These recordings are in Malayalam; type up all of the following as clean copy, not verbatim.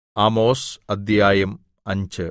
ആമോസ് അദ്ധ്യായം 5.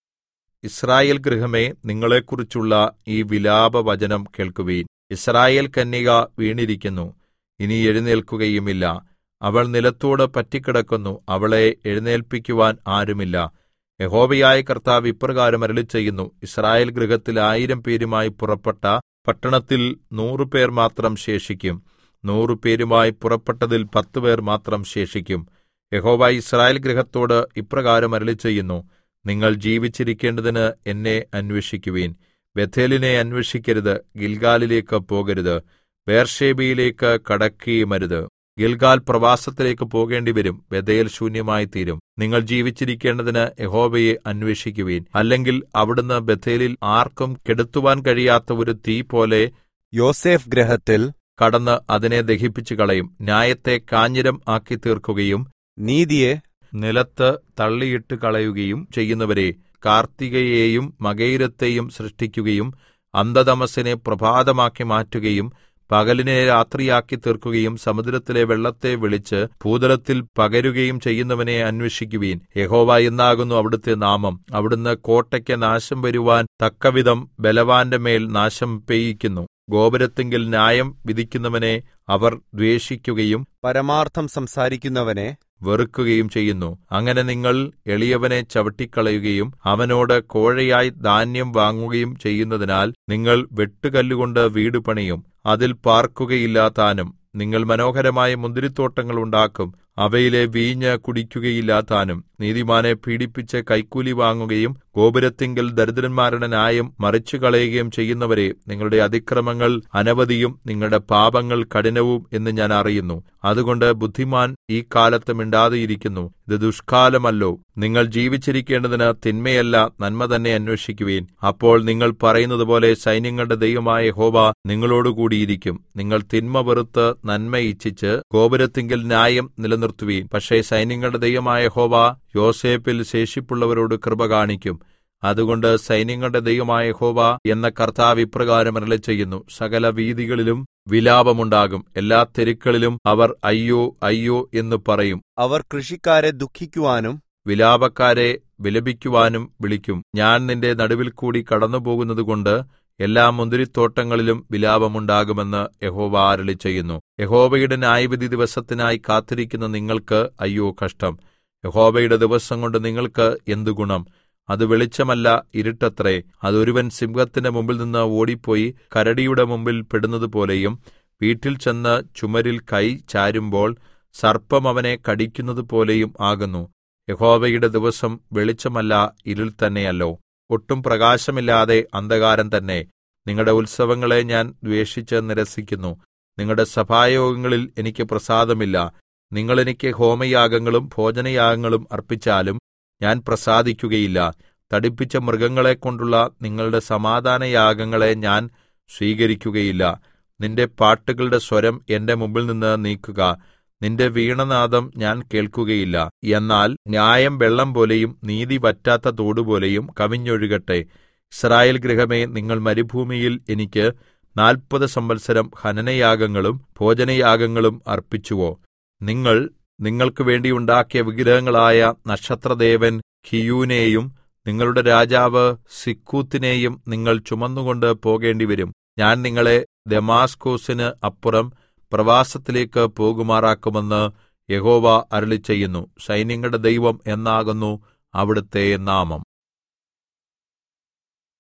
യിസ്രായേൽ ഗൃഹമേ, നിങ്ങളെക്കുറിച്ചുള്ള ഈ വിലാപവചനം കേൾക്കുവിൻ. യിസ്രായേൽ കന്യക വീണിരിക്കുന്നു, ഇനി എഴുന്നേൽക്കുകയുമില്ല. അവൾ നിലത്തോട് പറ്റിക്കിടക്കുന്നു, അവളെ എഴുന്നേല്പിക്കുവാൻ ആരുമില്ല. യഹോവയായ കർത്താവ് ഇപ്രകാരം അരുളിച്ചെയ്യുന്നു: യിസ്രായേൽ ഗൃഹത്തിൽ 1000 പേരുമായി പുറപ്പെട്ട പട്ടണത്തിൽ 100 പേർ മാത്രം ശേഷിക്കും. 100 പേരുമായി പുറപ്പെട്ടതിൽ 10 പേർ മാത്രം ശേഷിക്കും. യഹോവ യിസ്രായേൽ ഗൃഹത്തോട് ഇപ്രകാരം അരുളിച്ചെയ്യുന്നു: നിങ്ങൾ ജീവിച്ചിരിക്കേണ്ടതിന് എന്നെ അന്വേഷിക്കുവിൻ. ബേഥേലിനെ അന്വേഷിക്കരുത്, ഗിൽഗാലിലേക്ക് പോകരുത്, ബേർശേബയിലേക്ക് കടക്കുകയുമരുത്. ഗിൽഗാൽ പ്രവാസത്തിലേക്ക് പോകേണ്ടിവരും, ബേഥേൽ ശൂന്യമായിത്തീരും. നിങ്ങൾ ജീവിച്ചിരിക്കേണ്ടതിന് യഹോവയെ അന്വേഷിക്കുവിൻ. അല്ലെങ്കിൽ അവിടുന്ന് ബേഥേലിൽ ആർക്കും കെടുത്തുവാൻ കഴിയാത്ത ഒരു തീ പോലെ യോസേഫ് ഗൃഹത്തിൽ കടന്ന് അതിനെ ദഹിപ്പിച്ചുകളയും. ന്യായത്തെ കാഞ്ഞിരം ആക്കി തീർക്കുകയും നീതിയെ നിലത്ത് തള്ളിയിട്ട് കളയുകയും ചെയ്യുന്നവരെ, കാർത്തികയെയും മകയിരത്തെയും സൃഷ്ടിക്കുകയും അന്ധതമസ്സിനെ പ്രഭാതമാക്കി മാറ്റുകയും പകലിനെ രാത്രിയാക്കി തീർക്കുകയും സമുദ്രത്തിലെ വെള്ളത്തെ വിളിച്ച് ഭൂതലത്തിൽ പകരുകയും ചെയ്യുന്നവനെ അന്വേഷിക്കുവിൻ. യഹോവ എന്നാകുന്നു അവിടുത്തെ നാമം. അവിടുന്ന് കോട്ടയ്ക്ക് നാശം വരുവാൻ തക്കവിധം ബലവാന്റെ മേൽ നാശം പെയ്യിക്കുന്നു. ഗോപുരത്തിങ്കൽ ന്യായം വിധിക്കുന്നവനെ അവർ ദ്വേഷിക്കുകയും പരമാർത്ഥം സംസാരിക്കുന്നവനെ വെറുക്കുകയും ചെയ്യുന്നു. അങ്ങനെ നിങ്ങൾ എളിയവനെ ചവിട്ടിക്കളയുകയും അവനോട് കോഴയായി ധാന്യം വാങ്ങുകയും ചെയ്യുന്നതിനാൽ നിങ്ങൾ വെട്ടുകല്ലുകൊണ്ട് വീട് പണിയും, അതിൽ പാർക്കുകയില്ലതാനും. നിങ്ങൾ മനോഹരമായ മുന്തിരിത്തോട്ടങ്ങൾ ഉണ്ടാക്കും, അവയിലെ വീഞ്ഞ് കുടിക്കുകയില്ലതാനും. നീതിമാനെ പീഡിപ്പിച്ച് കൈക്കൂലി വാങ്ങുകയും ഗോപുരത്തിങ്കൽ ദരിദ്രന്മാരുടെ ന്യായം മറിച്ചുകളയുകയും ചെയ്യുന്നവരെ, നിങ്ങളുടെ അതിക്രമങ്ങൾ അനവധിയും നിങ്ങളുടെ പാപങ്ങൾ കഠിനവും എന്ന് ഞാൻ അറിയുന്നു. അതുകൊണ്ട് ബുദ്ധിമാൻ ഈ കാലത്ത് മിണ്ടാതെയിരിക്കുന്നു. ഇത് ദുഷ്കാലമല്ലോ. നിങ്ങൾ ജീവിച്ചിരിക്കേണ്ടതിന് തിന്മയല്ല നന്മ തന്നെ അന്വേഷിക്കുവിൻ. അപ്പോൾ നിങ്ങൾ പറയുന്നതുപോലെ സൈന്യങ്ങളുടെ ദൈവമായ യഹോവ നിങ്ങളോടുകൂടിയിരിക്കും. നിങ്ങൾ തിന്മ വെറുത്ത് നന്മ ഇച്ഛിച്ച് ഗോപുരത്തിങ്കൽ ന്യായം നിലനിർത്തുവീൻ. പക്ഷേ സൈന്യങ്ങളുടെ ദൈവമായ യഹോവ യോസേഫിൽ ശേഷിപ്പുള്ളവരോട് കൃപ കാണിക്കും. അതുകൊണ്ട് സൈന്യങ്ങളുടെ ദൈവമായ യഹോവ എന്ന കർത്താവ് ഇപ്രകാരം അരുളിച്ചെയ്യുന്നു: സകല വീഥികളിലും വിലാപമുണ്ടാകും, എല്ലാ തെരുക്കളിലും അവർ അയ്യോ അയ്യോ എന്ന് പറയും. അവർ കൃഷിക്കാരെ ദുഃഖിക്കുവാനും വിലാപക്കാരെ വിലപിക്കുവാനും വിളിക്കും. ഞാൻ നിന്റെ നടുവിൽ കൂടി കടന്നുപോകുന്നതുകൊണ്ട് എല്ലാ മുന്തിരിത്തോട്ടങ്ങളിലും വിലാപമുണ്ടാകുമെന്ന് യഹോവ അരുളിച്ചെയ്യുന്നു. യഹോവയുടെ ന്യായവിധി ദിവസത്തിനായി കാത്തിരിക്കുന്ന നിങ്ങൾക്ക് അയ്യോ കഷ്ടം. യഹോവയുടെ ദിവസം കൊണ്ട് നിങ്ങൾക്ക് എന്തു ഗുണം? അത് വെളിച്ചമല്ല, ഇരുട്ടത്രേ. അതൊരുവൻ സിംഹത്തിന്റെ മുമ്പിൽ നിന്ന് ഓടിപ്പോയി കരടിയുടെ മുമ്പിൽ പെടുന്നതുപോലെയും വീട്ടിൽ ചെന്ന് ചുമരിൽ കൈ ചാരുമ്പോൾ സർപ്പം അവനെ കടിക്കുന്നതുപോലെയും ആകുന്നു. യഹോവയുടെ ദിവസം വെളിച്ചമല്ല, ഇരുൾ തന്നെയല്ലോ. ഒട്ടും പ്രകാശമില്ലാതെ അന്ധകാരം തന്നെ. നിങ്ങളുടെ ഉത്സവങ്ങളെ ഞാൻ ദ്വേഷിച്ച് നിരസിക്കുന്നു. നിങ്ങളുടെ സഭായോഗങ്ങളിൽ എനിക്ക് പ്രസാദമില്ല. നിങ്ങൾ എനിക്ക് ഹോമയാഗങ്ങളും ഭോജനയാഗങ്ങളും അർപ്പിച്ചാലും ഞാൻ പ്രസാദിക്കുകയില്ല. തടിപ്പിച്ച മൃഗങ്ങളെക്കൊണ്ടുള്ള നിങ്ങളുടെ സമാധാനയാഗങ്ങളെ ഞാൻ സ്വീകരിക്കുകയില്ല. നിന്റെ പാട്ടുകളുടെ സ്വരം എന്റെ മുമ്പിൽ നിന്ന് നീക്കുക. നിന്റെ വീണനാദം ഞാൻ കേൾക്കുകയില്ല. എന്നാൽ ന്യായം വെള്ളം പോലെയും നീതി വറ്റാത്ത തോടുപോലെയും കവിഞ്ഞൊഴുകട്ടെ. യിസ്രായേൽ ഗൃഹമേ, നിങ്ങൾ മരുഭൂമിയിൽ എനിക്ക് 40 സംവത്സരം ഹനനയാഗങ്ങളും ഭോജനയാഗങ്ങളും അർപ്പിച്ചുവോ? നിങ്ങൾ നിങ്ങൾക്ക് വേണ്ടി ഉണ്ടാക്കിയ വിഗ്രഹങ്ങളായ നക്ഷത്രദേവൻ കിയ്യൂനെയും നിങ്ങളുടെ രാജാവ് സിക്കൂത്തിനെയും നിങ്ങൾ ചുമന്നുകൊണ്ട് പോകേണ്ടിവരും. ഞാൻ നിങ്ങളെ ദമാസ്കൊസിന് അപ്പുറം പ്രവാസത്തിലേക്ക് പോകുമാറാക്കുമെന്ന് യഹോവ അരുളിച്ചെയ്യുന്നു. സൈന്യങ്ങളുടെ ദൈവം എന്നാകുന്നു അവിടുത്തെ നാമം.